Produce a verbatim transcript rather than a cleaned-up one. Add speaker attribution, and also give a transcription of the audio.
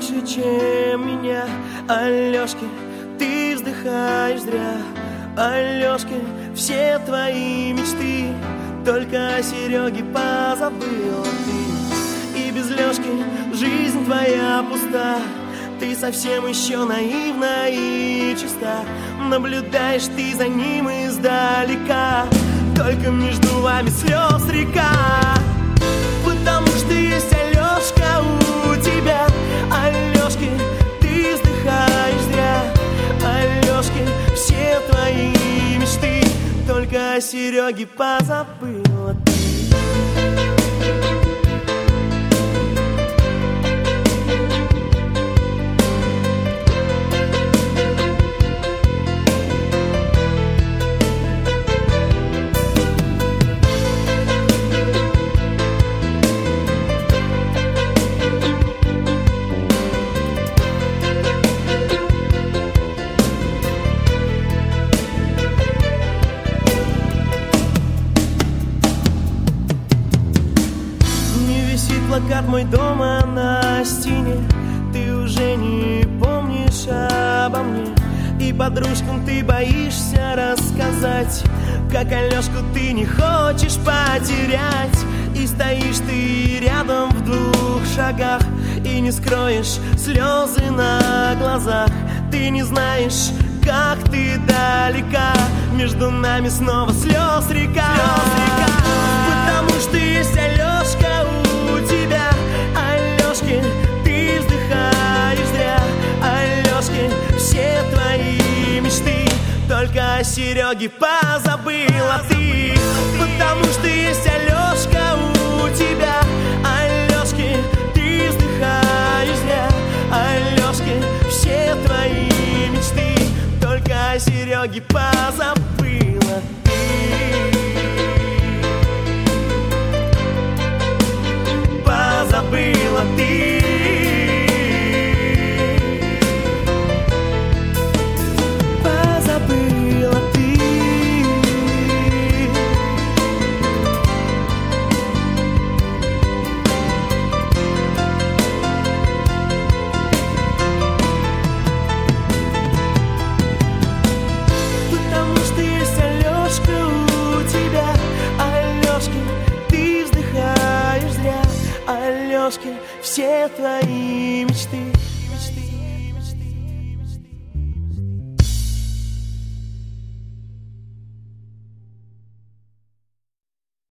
Speaker 1: больше, чем меня. Алёшкин, ты вздыхаешь зря. Алёшкин, все твои мечты только о Сереге позабыла ты. И без Лёшки жизнь твоя пуста. Ты совсем еще наивна и чиста. Наблюдаешь ты за ним издалека. Только между вами слез река. Потому что есть Алёшка у тебя. Алёшки, ты вздыхаешь зря. Алёшки, все твои мечты только о Сереге позабыла ты. Плакат мой дома на стене. Ты уже не помнишь обо мне. И подружкам ты боишься рассказать, как Алёшку ты не хочешь потерять. И стоишь ты рядом в двух шагах и не скроешь слезы на глазах. Ты не знаешь, как ты далека. Между нами снова слез река, слез река. Потому что есть Алёшка у тебя. Алёшкин, ты вздыхаешь зря. Алёшкин, все твои мечты только о Сереге позабыла ты. Потому что есть Алёшка у тебя. Алёшкин, ты вздыхаешь зря. Алёшкин, все твои мечты только о Сереге позабыла ты. Позабыла ты. Позабыла ты. Потому что есть Алёшка у тебя. Алёшкин, ты вздыхаешь зря. Алёшкин, все твои мечты